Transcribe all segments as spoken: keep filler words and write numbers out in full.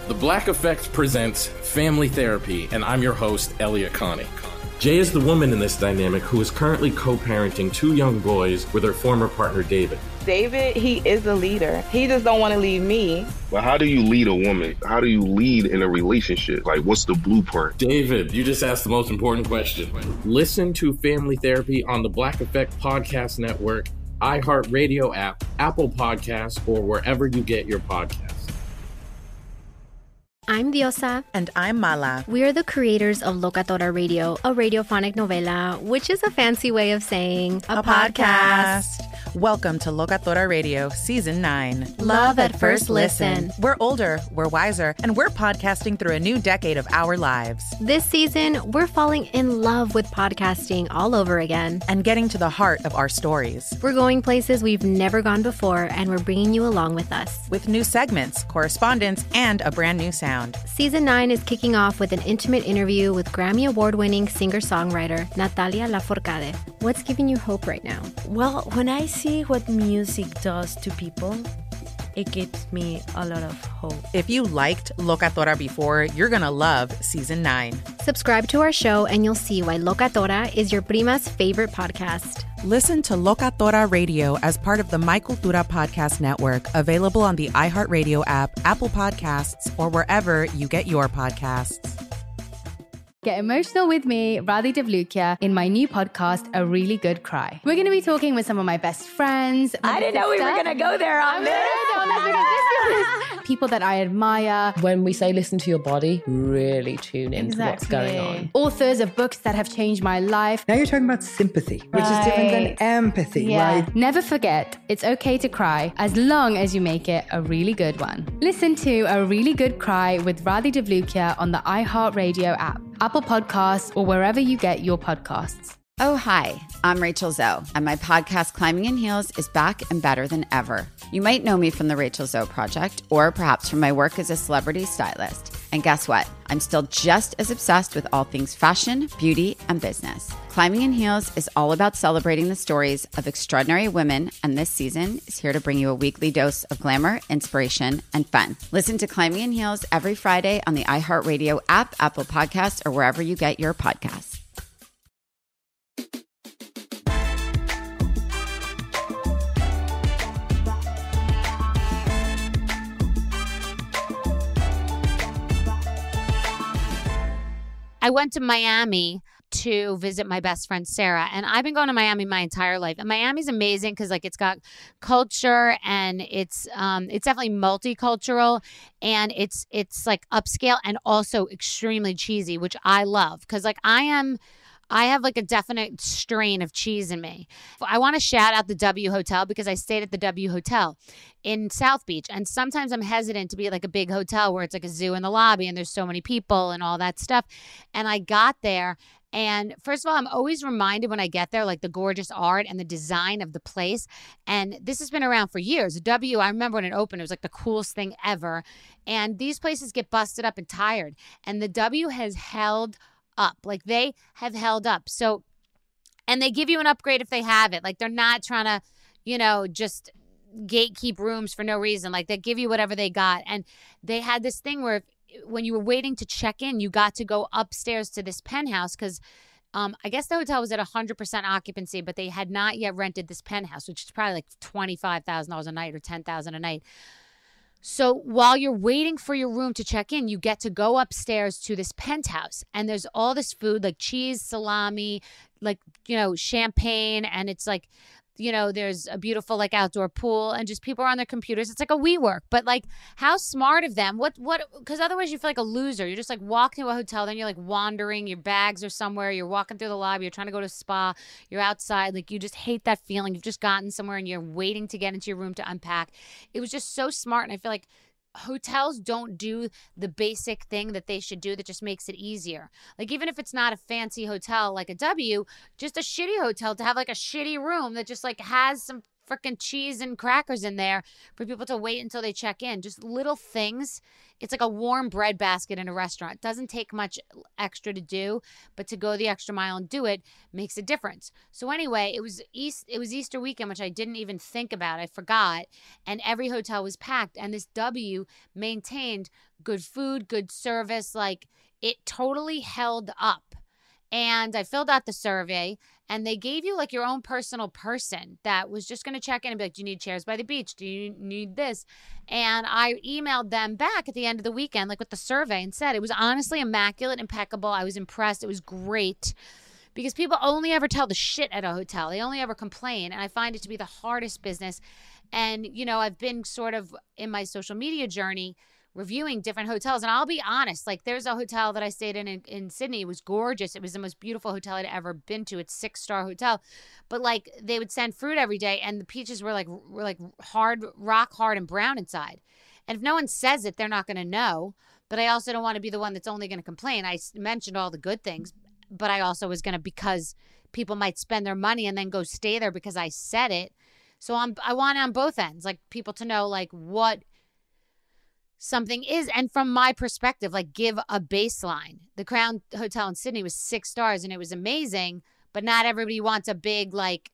The Black Effect presents Family Therapy, and I'm your host, Elliot Connie. Jay is the woman in this dynamic who is currently co-parenting two young boys with her former partner, David. David, he is a leader. He just don't want to leave me. But how do you lead a woman? How do you lead in a relationship? Like, what's the blueprint? David, you just asked the most important question. Listen to Family Therapy on the Black Effect Podcast Network, iHeartRadio app, Apple Podcasts, or wherever you get your podcasts. I'm Diosa. And I'm Mala. We are the creators of Locatora Radio, a radiophonic novela, which is a fancy way of saying a, a podcast. podcast. Welcome to Locatora Radio, Season nine. Love at first listen. We're older, we're wiser, and we're podcasting through a new decade of our lives. This season, we're falling in love with podcasting all over again. And getting to the heart of our stories. We're going places we've never gone before, and we're bringing you along with us. With new segments, correspondence, and a brand new sound. Season nine is kicking off with an intimate interview with Grammy Award-winning singer-songwriter Natalia Lafourcade. What's giving you hope right now? Well, when I see what music does to people, it gives me a lot of hope. If you liked Locatora before, you're going to love Season nine. Subscribe to our show and you'll see why Locatora is your prima's favorite podcast. Listen to Locatora Radio as part of the My Cultura Podcast Network, available on the iHeartRadio app, Apple Podcasts, or wherever you get your podcasts. Get emotional with me, Radhi Devlukia, in my new podcast, A Really Good Cry. We're going to be talking with some of my best friends. I didn't know we were going to go there on this. People that I admire. When we say listen to your body, really tune into exactly. what's going on. Authors of books that have changed my life. Now you're talking about sympathy, which right. is different than empathy, yeah. right? Never forget, it's okay to cry as long as you make it a really good one. Listen to A Really Good Cry with Radhi Devlukia on the iHeartRadio app, Apple Podcasts, or wherever you get your podcasts. Oh, hi, I'm Rachel Zoe, and my podcast, Climbing in Heels, is back and better than ever. You might know me from the Rachel Zoe Project, or perhaps from my work as a celebrity stylist. And guess what? I'm still just as obsessed with all things fashion, beauty, and business. Climbing in Heels is all about celebrating the stories of extraordinary women, and this season is here to bring you a weekly dose of glamour, inspiration, and fun. Listen to Climbing in Heels every Friday on the iHeartRadio app, Apple Podcasts, or wherever you get your podcasts. I went to Miami to visit my best friend Sarah, and I've been going to Miami my entire life. And Miami's amazing because like it's got culture and it's um it's definitely multicultural, and it's it's like upscale and also extremely cheesy, which I love because like I am. I have like a definite strain of cheese in me. I want to shout out the W Hotel because I stayed at the W Hotel in South Beach. And sometimes I'm hesitant to be at like a big hotel where it's like a zoo in the lobby and there's so many people and all that stuff. And I got there. And first of all, I'm always reminded when I get there, like the gorgeous art and the design of the place. And this has been around for years. The W, I remember when it opened, it was like the coolest thing ever. And these places get busted up and tired. And the W has held up. Like they have held up. So, and they give you an upgrade if they have it. Like they're not trying to, you know, just gatekeep rooms for no reason. Like they give you whatever they got. And they had this thing where if, when you were waiting to check in, you got to go upstairs to this penthouse because um, I guess the hotel was at one hundred percent occupancy, but they had not yet rented this penthouse, which is probably like twenty-five thousand dollars a night or ten thousand dollars a night. So while you're waiting for your room to check in, you get to go upstairs to this penthouse and there's all this food like cheese, salami, like, you know, champagne. And it's like, you know, there's a beautiful like outdoor pool and just people are on their computers. It's like a WeWork, but like how smart of them. What, what, because otherwise you feel like a loser. You're just like walking to a hotel, then you're like wandering, your bags are somewhere, you're walking through the lobby, you're trying to go to a spa, you're outside. Like you just hate that feeling. You've just gotten somewhere and you're waiting to get into your room to unpack. It was just so smart. And I feel like hotels don't do the basic thing that they should do that just makes it easier. Like even if it's not a fancy hotel like a W, just a shitty hotel to have like a shitty room that just like has some freaking cheese and crackers in there for people to wait until they check in. Just little things. It's like a warm bread basket in a restaurant. It doesn't take much extra to do, but to go the extra mile and do it makes a difference. So anyway, it was East, it was Easter weekend, which I didn't even think about. I forgot. And every hotel was packed. And this W maintained good food, good service. Like, it totally held up. And I filled out the survey, and they gave you like your own personal person that was just going to check in and be like, do you need chairs by the beach? Do you need this? And I emailed them back at the end of the weekend, like with the survey, and said it was honestly immaculate, impeccable. I was impressed. It was great. Because people only ever tell the shit at a hotel. They only ever complain. And I find it to be the hardest business. And, you know, I've been sort of in my social media journey reviewing different hotels. And I'll be honest, like there's a hotel that I stayed in, in in Sydney. It was gorgeous. It was the most beautiful hotel I'd ever been to. It's six-star hotel. But like they would send fruit every day and the peaches were like were like hard, rock hard and brown inside. And if no one says it, they're not going to know. But I also don't want to be the one that's only going to complain. I mentioned all the good things, but I also was going to, because people might spend their money and then go stay there because I said it. So I'm, I want it on both ends, like people to know like what something is. And from my perspective, like give a baseline. The Crown Hotel in Sydney was six stars and it was amazing, but not everybody wants a big like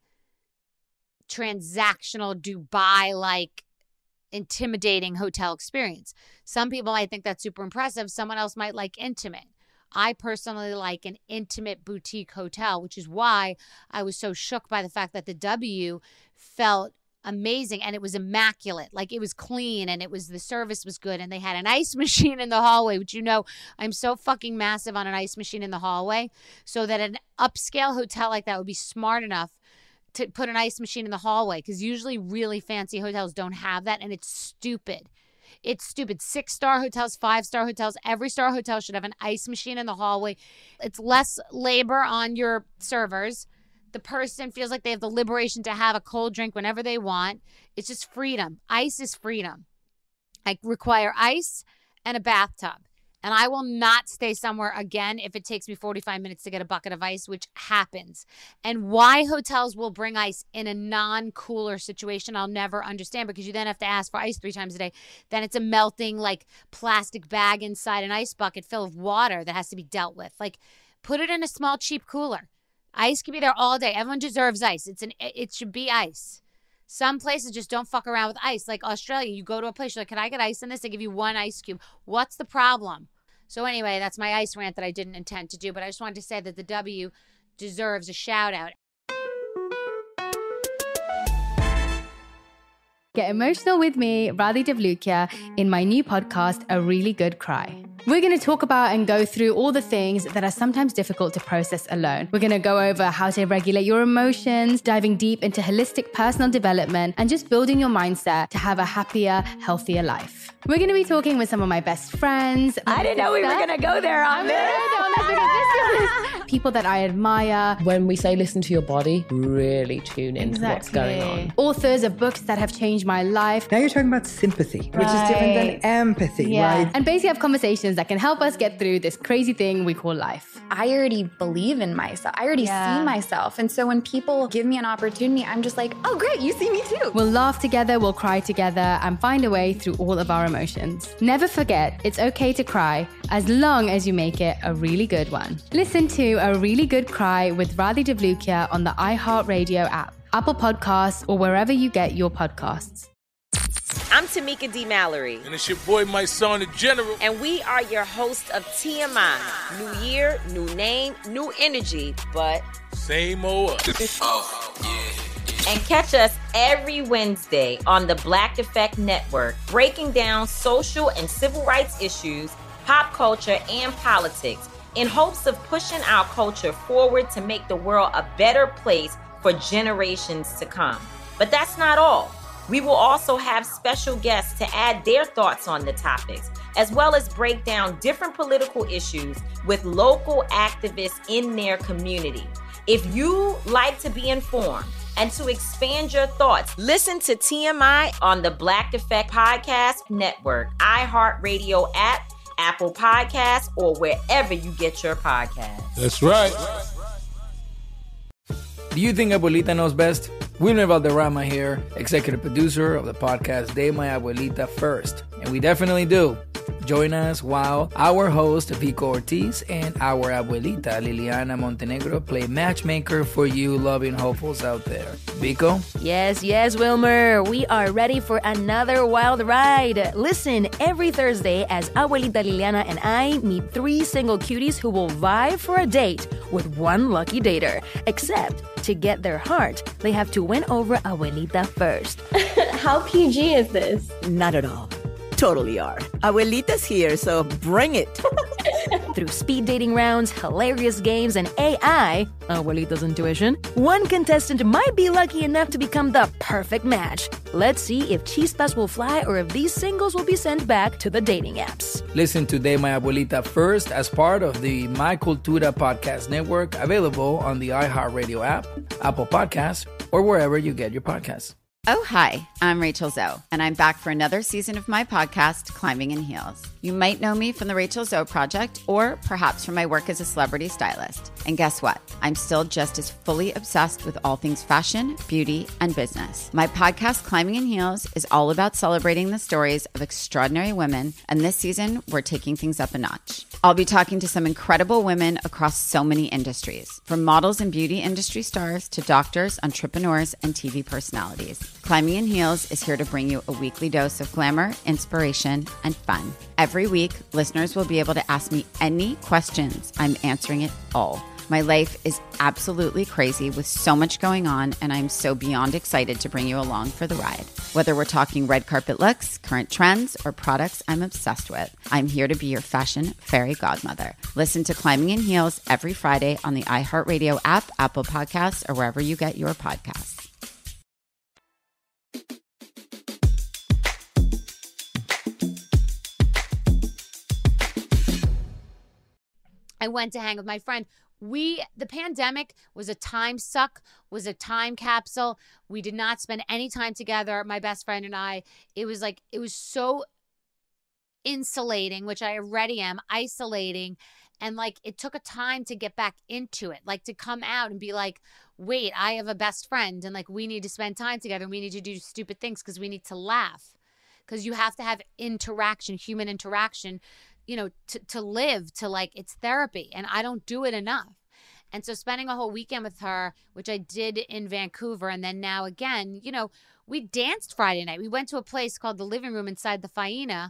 transactional Dubai like intimidating hotel experience. Some people might think that's super impressive. Someone else might like intimate. I personally like an intimate boutique hotel, which is why I was so shook by the fact that the W felt amazing and it was immaculate. Like it was clean and it was, the service was good, and they had an ice machine in the hallway, which, you know, I'm so fucking massive on an ice machine in the hallway, so that an upscale hotel like that would be smart enough to put an ice machine in the hallway, because usually really fancy hotels don't have that, and it's stupid. It's stupid. Six-star hotels, five-star hotels, every star hotel should have an ice machine in the hallway. It's less labor on your servers. The person feels like they have the liberation to have a cold drink whenever they want. It's just freedom. Ice is freedom. I require ice and a bathtub. And I will not stay somewhere again if it takes me forty-five minutes to get a bucket of ice, which happens. And why hotels will bring ice in a non-cooler situation, I'll never understand, because you then have to ask for ice three times a day. Then it's a melting, like, plastic bag inside an ice bucket filled with water that has to be dealt with. Like, put it in a small, cheap cooler. Ice can be there all day. Everyone deserves ice. It's an. It should be ice. Some places just don't fuck around with ice. Like Australia, you go to a place, you're like, can I get ice in this? They give you one ice cube. What's the problem? So anyway, that's my ice rant that I didn't intend to do, but I just wanted to say that the W deserves a shout out. Get emotional with me, Radhi Devlukia, in my new podcast, A Really Good Cry. We're going to talk about and go through all the things that are sometimes difficult to process alone. We're going to go over how to regulate your emotions, diving deep into holistic personal development, and just building your mindset to have a happier, healthier life. We're going to be talking with some of my best friends. I didn't know we were going to go there on this. People that I admire. When we say listen to your body, really tune into Exactly. what's going on. Authors of books that have changed my life. Now you're talking about sympathy, Right. which is different than empathy, Yeah. right? And basically have conversations that can help us get through this crazy thing we call life. I already believe in myself. I already Yeah. see myself. And so when people give me an opportunity, I'm just like, oh, great, you see me too. We'll laugh together, we'll cry together, and find a way through all of our emotions. Never forget, it's okay to cry, as long as you make it a really good one. Listen to A Really Good Cry with Radhi Devlukia on the iHeartRadio app, Apple Podcasts, or wherever you get your podcasts. I'm Tamika D. Mallory. And it's your boy, my son, the General. And we are your host of T M I. New year, new name, new energy, but same old us. Oh, yeah. And catch us every Wednesday on the Black Effect Network, breaking down social and civil rights issues, pop culture, and politics, in hopes of pushing our culture forward to make the world a better place for generations to come. But that's not all. We will also have special guests to add their thoughts on the topics, as well as break down different political issues with local activists in their community. If you like to be informed and to expand your thoughts, listen to T M I on the Black Effect Podcast Network, iHeartRadio app, Apple Podcasts, or wherever you get your podcasts. That's right. Do you think Abuelita knows best? Wilmer Valderrama here, executive producer of the podcast De My Abuelita First. And we definitely do. Join us while our host, Vico Ortiz, and our abuelita, Liliana Montenegro, play matchmaker for you loving hopefuls out there. Vico? Yes, yes, Wilmer. We are ready for another wild ride. Listen every Thursday as Abuelita Liliana and I meet three single cuties who will vie for a date with one lucky dater. Except, to get their heart, they have to win over Abuelita first. How P G is this? Not at all. Totally are. Abuelita's here, so bring it. Through speed dating rounds, hilarious games, and A I, Abuelita's intuition, one contestant might be lucky enough to become the perfect match. Let's see if chispas will fly or if these singles will be sent back to the dating apps. Listen to De My Abuelita First as part of the My Cultura Podcast Network, available on the iHeartRadio app, Apple Podcasts, or wherever you get your podcasts. Oh, hi, I'm Rachel Zoe, and I'm back for another season of my podcast, Climbing in Heels. You might know me from the Rachel Zoe Project, or perhaps from my work as a celebrity stylist. And guess what? I'm still just as fully obsessed with all things fashion, beauty, and business. My podcast, Climbing in Heels, is all about celebrating the stories of extraordinary women, and this season, we're taking things up a notch. I'll be talking to some incredible women across so many industries, from models and beauty industry stars to doctors, entrepreneurs, and T V personalities. Climbing in Heels is here to bring you a weekly dose of glamour, inspiration, and fun. Every week, listeners will be able to ask me any questions. I'm answering it all. My life is absolutely crazy with so much going on, and I'm so beyond excited to bring you along for the ride. Whether we're talking red carpet looks, current trends, or products I'm obsessed with, I'm here to be your fashion fairy godmother. Listen to Climbing in Heels every Friday on the iHeartRadio app, Apple Podcasts, or wherever you get your podcasts. I went to hang with my friend. We, the pandemic was a time suck, was a time capsule. We did not spend any time together, my best friend and I. It was like, it was so insulating, which I already am, isolating. And like, it took a time to get back into it, like to come out and be like, wait, I have a best friend. And like, we need to spend time together. And we need to do stupid things because we need to laugh. Because you have to have interaction, human interaction, you know, to, to live, to like, it's therapy. And I don't do it enough. And so spending a whole weekend with her, which I did in Vancouver, and then now again, you know, we danced Friday night. We went to a place called the Living Room inside the Faena.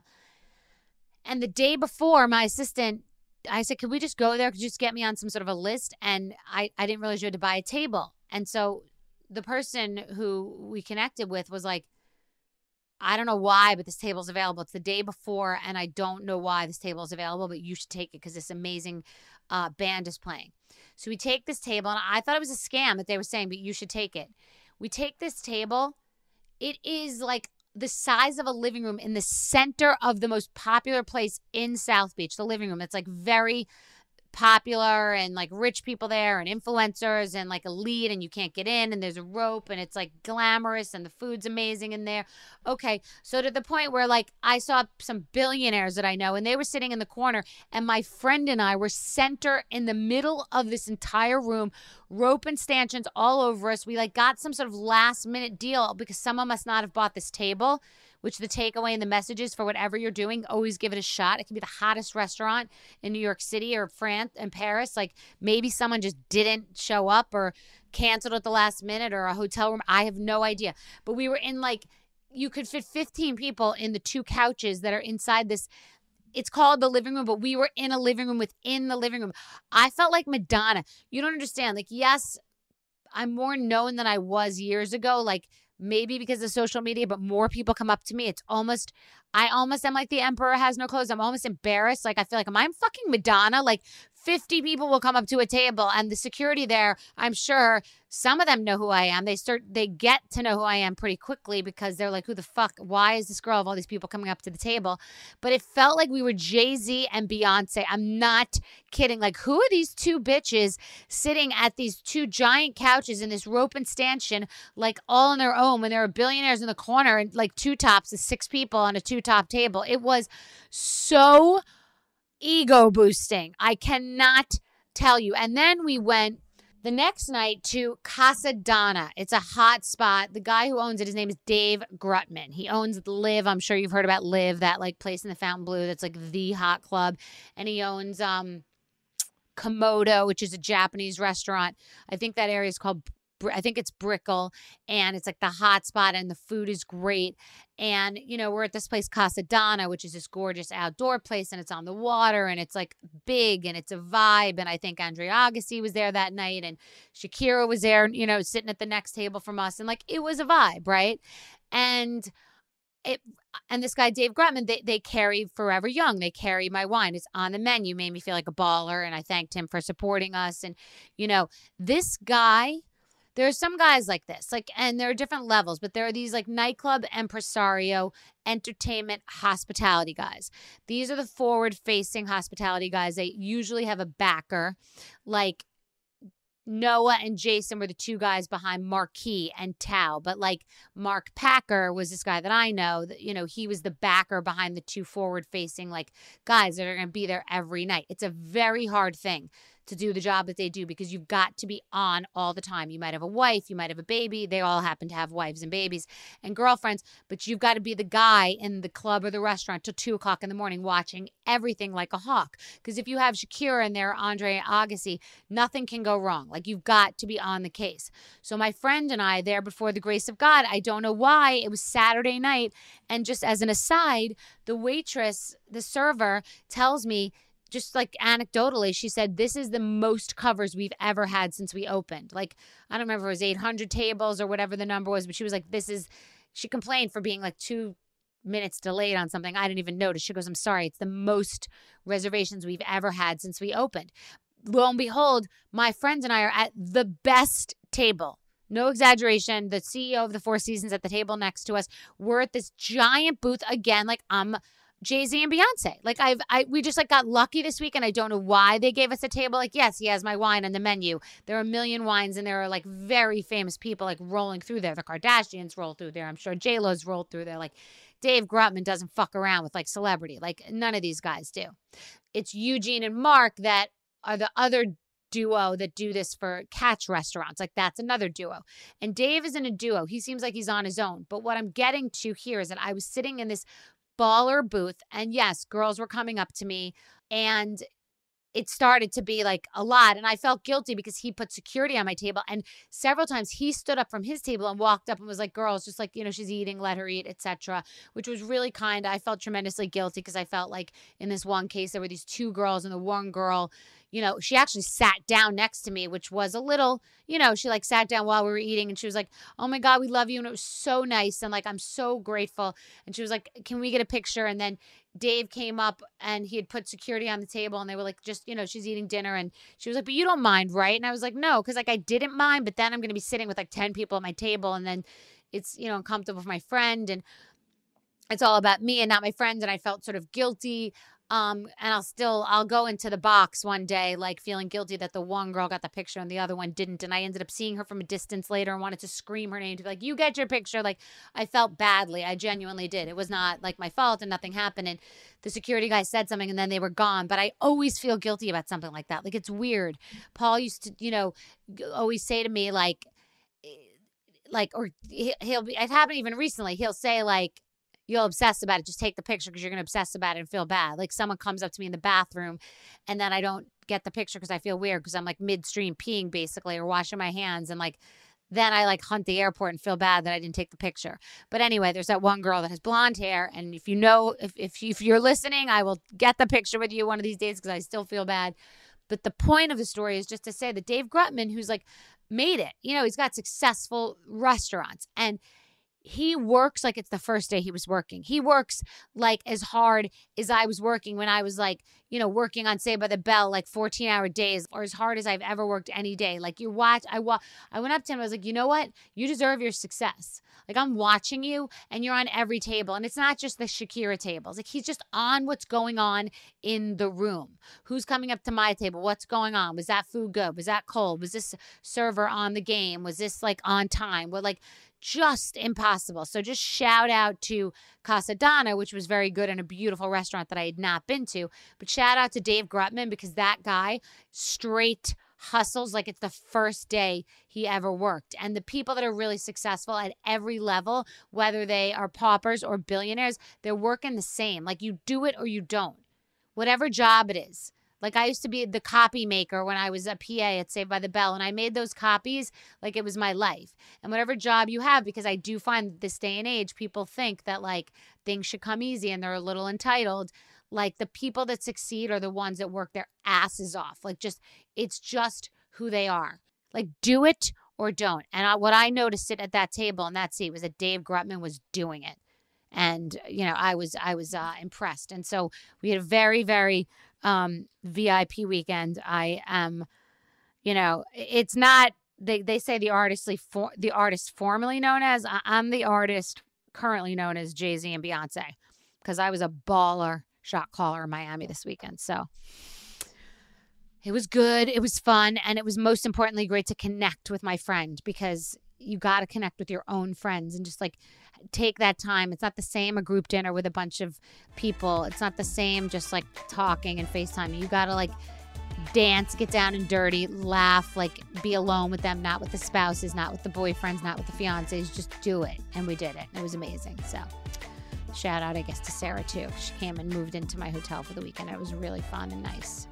And the day before, my assistant, I said, could we just go there? Could you just get me on some sort of a list? And I, I didn't realize you had to buy a table. And so the person who we connected with was like, I don't know why, but this table's available. It's the day before, and I don't know why this table is available, but you should take it because this amazing uh, band is playing. So we take this table, and I thought it was a scam that they were saying, but you should take it. We take this table. It is like the size of a living room in the center of the most popular place in South Beach, the living room. It's like very popular and like rich people there and influencers and like elite, and you can't get in, and there's a rope, and it's like glamorous, and the food's amazing in there. Okay, so to the point where like I saw some billionaires that I know, and they were sitting in the corner, and my friend and I were center in the middle of this entire room, rope and stanchions all over us. We like got some sort of last minute deal because someone must not have bought this table, which the takeaway and the messages for whatever you're doing, always give it a shot. It can be the hottest restaurant in New York City or France and Paris. Like maybe someone just didn't show up or canceled at the last minute, or a hotel room. I have no idea. But we were in like, you could fit fifteen people in the two couches that are inside this. It's called the living room, but we were in a living room within the living room. I felt like Madonna. You don't understand. Like, yes, I'm more known than I was years ago. Like, maybe because of social media, but more people come up to me. It's almost, I almost am like the emperor has no clothes. I'm almost embarrassed. Like, I feel like, am I fucking Madonna? Like, fifty people will come up to a table, and the security there, I'm sure some of them know who I am. They start, they get to know who I am pretty quickly because they're like, who the fuck, why is this girl of all these people coming up to the table? But it felt like we were Jay-Z and Beyonce. I'm not kidding. Like, who are these two bitches sitting at these two giant couches in this rope and stanchion, like all on their own, when there are billionaires in the corner and like two tops is six people on a two top table? It was so ego boosting. I cannot tell you. And then we went, the next night to Casa Donna. It's a hot spot. The guy who owns it, his name is Dave Grutman. He owns Liv. I'm sure you've heard about Liv, that like place in the Fontainebleau that's like the hot club. And he owns um, Komodo, which is a Japanese restaurant. I think that area is called, I think it's Brickell, and it's like the hot spot, and the food is great. And, you know, we're at this place, Casa Donna, which is this gorgeous outdoor place, and it's on the water, and it's like big, and it's a vibe. And I think Andre Agassi was there that night, and Shakira was there, you know, sitting at the next table from us, and like it was a vibe, right? And it, and this guy, Dave Grutman, they, they carry Forever Young. They carry my wine. It's on the menu. Made me feel like a baller, and I thanked him for supporting us. And, you know, this guy, there are some guys like this, like, and there are different levels, but there are these like nightclub impresario, entertainment, hospitality guys. These are the forward-facing hospitality guys. They usually have a backer. Like Noah and Jason were the two guys behind Marquee and Tao, but like Mark Packer was this guy that I know that, you know, he was the backer behind the two forward-facing like guys that are going to be there every night. It's a very hard thing to do the job that they do because you've got to be on all the time. You might have a wife, you might have a baby. They all happen to have wives and babies and girlfriends, but you've got to be the guy in the club or the restaurant till two o'clock in the morning watching everything like a hawk. Because if you have Shakira and there, Andre Agassi, nothing can go wrong. Like you've got to be on the case. So my friend and I, there before the grace of God, I don't know why, it was Saturday night. And just as an aside, the waitress, the server tells me, just like anecdotally, she said, this is the most covers we've ever had since we opened. Like, I don't remember if it was eight hundred tables or whatever the number was, but she was like, this is, she complained for being like two minutes delayed on something. I didn't even notice. She goes, I'm sorry. It's the most reservations we've ever had since we opened. Lo and behold, my friends and I are at the best table. No exaggeration. The C E O of the Four Seasons at the table next to us. We're at this giant booth again. Like I'm Jay-Z and Beyonce. Like I've, I, we just like got lucky this week, and I don't know why they gave us a table. Like, yes, he has my wine on the menu. There are a million wines, and there are like very famous people like rolling through there. The Kardashians roll through there. I'm sure J-Lo's rolled through there. Like Dave Grutman doesn't fuck around with like celebrity. Like none of these guys do. It's Eugene and Mark that are the other duo that do this for catch restaurants. Like that's another duo. And Dave isn't a duo. He seems like he's on his own. But what I'm getting to here is that I was sitting in this baller booth, and yes, girls were coming up to me, and it started to be like a lot, and I felt guilty because he put security on my table, and several times he stood up from his table and walked up and was like, girls, just like, you know, she's eating, let her eat, et cetera, which was really kind. I felt tremendously guilty because I felt like in this one case there were these two girls, and the one girl, you know, she actually sat down next to me, which was a little, you know, she like sat down while we were eating, and she was like, oh my God, we love you. And it was so nice. And like, I'm so grateful. And she was like, can we get a picture? And then Dave came up, and he had put security on the table, and they were like, just, you know, she's eating dinner. And she was like, but you don't mind, right? And I was like, no, because like I didn't mind, but then I'm going to be sitting with like ten people at my table, and then it's, you know, uncomfortable for my friend, and it's all about me and not my friend. And I felt sort of guilty. Um, and I'll still, I'll go into the box one day, like feeling guilty that the one girl got the picture and the other one didn't. And I ended up seeing her from a distance later and wanted to scream her name to be like, you get your picture. Like I felt badly. I genuinely did. It was not like my fault and nothing happened. And the security guy said something and then they were gone. But I always feel guilty about something like that. Like it's weird. Paul used to, you know, always say to me like, like, or he'll be, it happened even recently. He'll say like, you'll obsess about it. Just take the picture because you're going to obsess about it and feel bad. Like someone comes up to me in the bathroom and then I don't get the picture because I feel weird because I'm like midstream peeing basically or washing my hands. And like, then I like hunt the airport and feel bad that I didn't take the picture. But anyway, there's that one girl that has blonde hair. And if you know, if, if, if you're listening, I will get the picture with you one of these days because I still feel bad. But the point of the story is just to say that Dave Grutman, who's like made it, you know, he's got successful restaurants and he works like it's the first day he was working. He works like as hard as I was working when I was like, you know, working on Saved by the Bell, like fourteen hour days or as hard as I've ever worked any day. Like you watch, I, wa- I went up to him. I was like, you know what? You deserve your success. Like I'm watching you and you're on every table. And it's not just the Shakira tables. Like he's just on what's going on in the room. Who's coming up to my table? What's going on? Was that food good? Was that cold? Was this server on the game? Was this like on time? Well, like, just impossible. So just shout out to Casa Donna, which was very good and a beautiful restaurant that I had not been to. But shout out to Dave Grutman because that guy, straight hustles like it's the first day he ever worked. And the people that are really successful at every level, whether they are paupers or billionaires, they're working the same. Like you do it or you don't, whatever job it is. Like I used to be the copy maker when I was a P A at Saved by the Bell, and I made those copies like it was my life. And whatever job you have, because I do find that this day and age, people think that like things should come easy and they're a little entitled. Like the people that succeed are the ones that work their asses off. Like just, it's just who they are. Like do it or don't. And I, what I noticed it at that table and that seat was that Dave Grutman was doing it. And, you know, I was, I was uh, impressed. And so we had a very, very um, V I P weekend. I am, you know, it's not, they, they say the artistly, for, the artist formerly known as, I, I'm the artist currently known as Jay-Z and Beyonce, because I was a baller shot caller in Miami this weekend. So it was good. It was fun. And it was most importantly great to connect with my friend, because you got to connect with your own friends and just like take that time. It's not the same a group dinner with a bunch of people. It's not the same just like talking and FaceTime. You got to like dance, get down and dirty, laugh, like be alone with them, not with the spouses, not with the boyfriends, not with the fiancés. Just do it. And we did it. It was amazing. So shout out, I guess, to Sarah too. She came and moved into my hotel for the weekend. It was really fun and nice.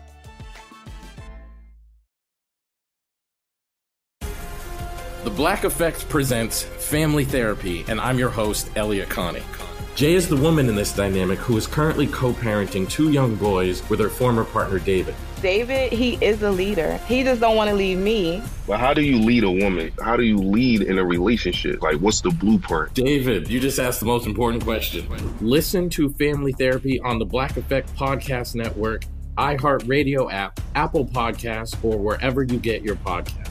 The Black Effect presents Family Therapy, and I'm your host, Elliot Connie. Jay is the woman in this dynamic who is currently co-parenting two young boys with her former partner, David. David, he is a leader. He just don't want to leave me. But how do you lead a woman? How do you lead in a relationship? Like, what's the blueprint? David, you just asked the most important question. Listen to Family Therapy on the Black Effect Podcast Network, iHeartRadio app, Apple Podcasts, or wherever you get your podcasts.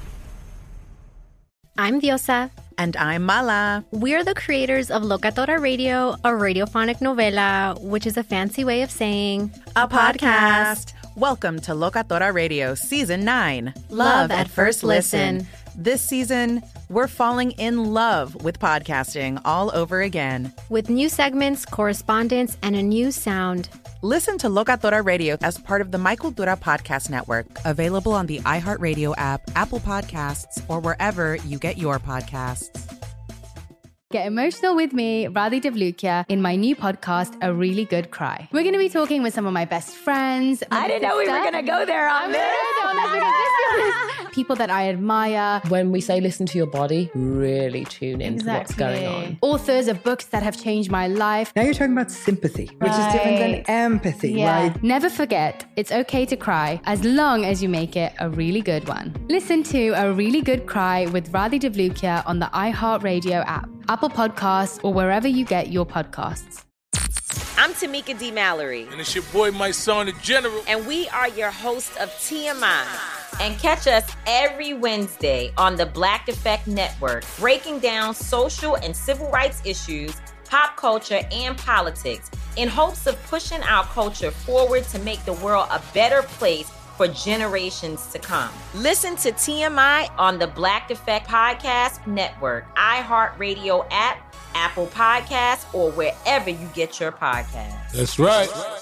I'm Diosa. And I'm Mala. We're the creators of Locatora Radio, a radiophonic novela, which is a fancy way of saying a podcast. Welcome to Locatora Radio Season nine. Love at First Listen. This season, we're falling in love with podcasting all over again. With new segments, correspondence, and a new sound. Listen to Locatora Radio as part of the My Cultura Podcast Network, available on the iHeartRadio app, Apple Podcasts, or wherever you get your podcasts. Get emotional with me, Radhi Devlukia, in my new podcast, A Really Good Cry. We're going to be talking with some of my best friends. I didn't know we were going to go there on I'm this. On this because this is people that I admire. When we say listen to your body, really tune into Exactly. what's going on. Authors of books that have changed my life. Now you're talking about sympathy, which Right. is different than empathy, Yeah. right? Never forget, it's okay to cry as long as you make it a really good one. Listen to A Really Good Cry with Radhi Devlukia on the iHeartRadio app, Apple Podcasts, or wherever you get your podcasts. I'm Tamika D. Mallory. And it's your boy, my son, the General. And we are your hosts of T M I. And catch us every Wednesday on the Black Effect Network, breaking down social and civil rights issues, pop culture, and politics in hopes of pushing our culture forward to make the world a better place for generations to come. Listen to T M I on the Black Effect Podcast Network, iHeartRadio app, Apple Podcasts, or wherever you get your podcasts. That's right.